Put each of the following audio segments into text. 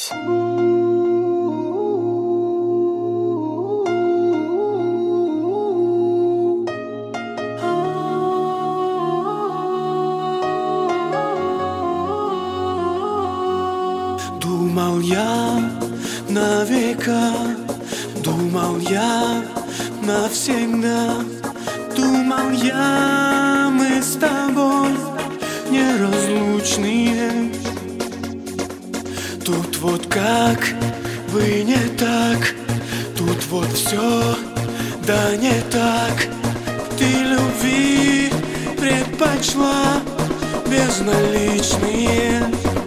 Думал я на века, думал я навсегда, думал я, мы с тобой неразлучные. Тут вот как бы не так, тут вот все да не так. Ты любви предпочла безналичные.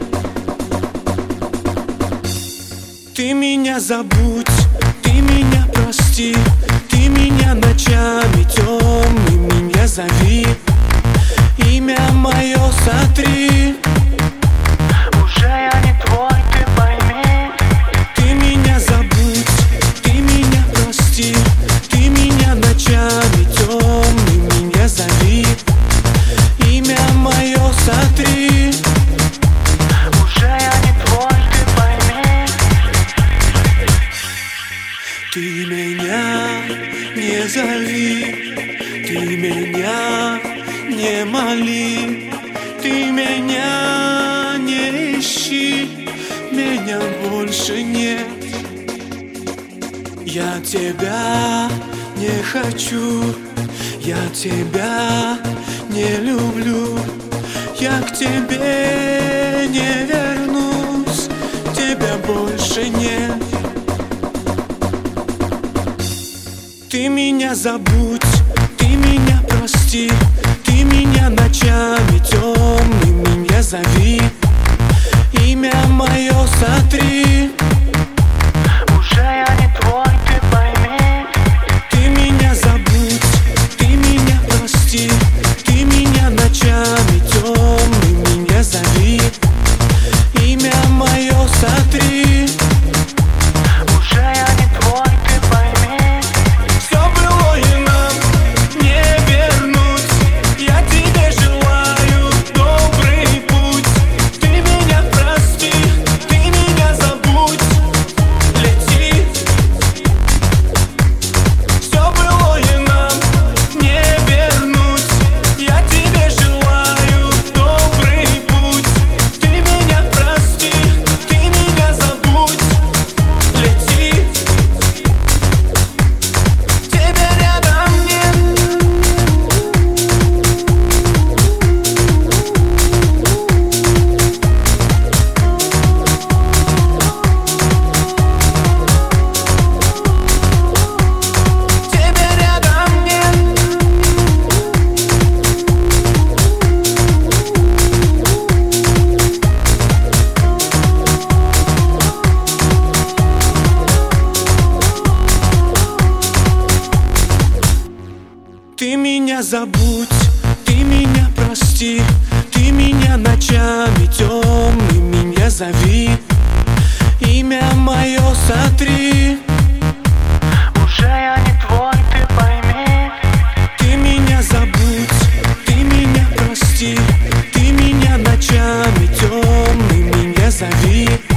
Ты меня забудь, ты меня прости, ты меня ночами темными не зови, имя мое сотри. Уже я не твой, ты пойми. Ты меня забудь, ты меня прости, ты меня ночами темными не зови, имя мое сотри. Уже я не твой, ты пойми. Ты меня не зови, ты меня не моли, ты меня не ищи, меня больше нет. Я тебя не хочу, я тебя не люблю, я к тебе не вернусь, тебя больше нет. Ты меня забудь, ты меня прости, ты меня ночами темными не зови, имя мое сотри. Уже я не твой, ты пойми. Ты меня забудь, ты меня прости, ты меня ночами темными не зови, имя мое сотри. Уже я не твой, ты пойми. Все было и нам не вернуть, я тебе желаю добрый путь. Ты меня прости, ты меня забудь, лети. Все было и нам не вернуть, я тебе желаю добрый путь. Ты меня прости, ты меня забудь, лети. Тебя рядом нет. Тебя рядом нет. Ты меня забудь, ты меня прости, ты меня ночами темными не зови, имя мое сотри. Уже я не твой, ты пойми. Ты меня забудь, ты меня прости, ты меня ночами темными не зови,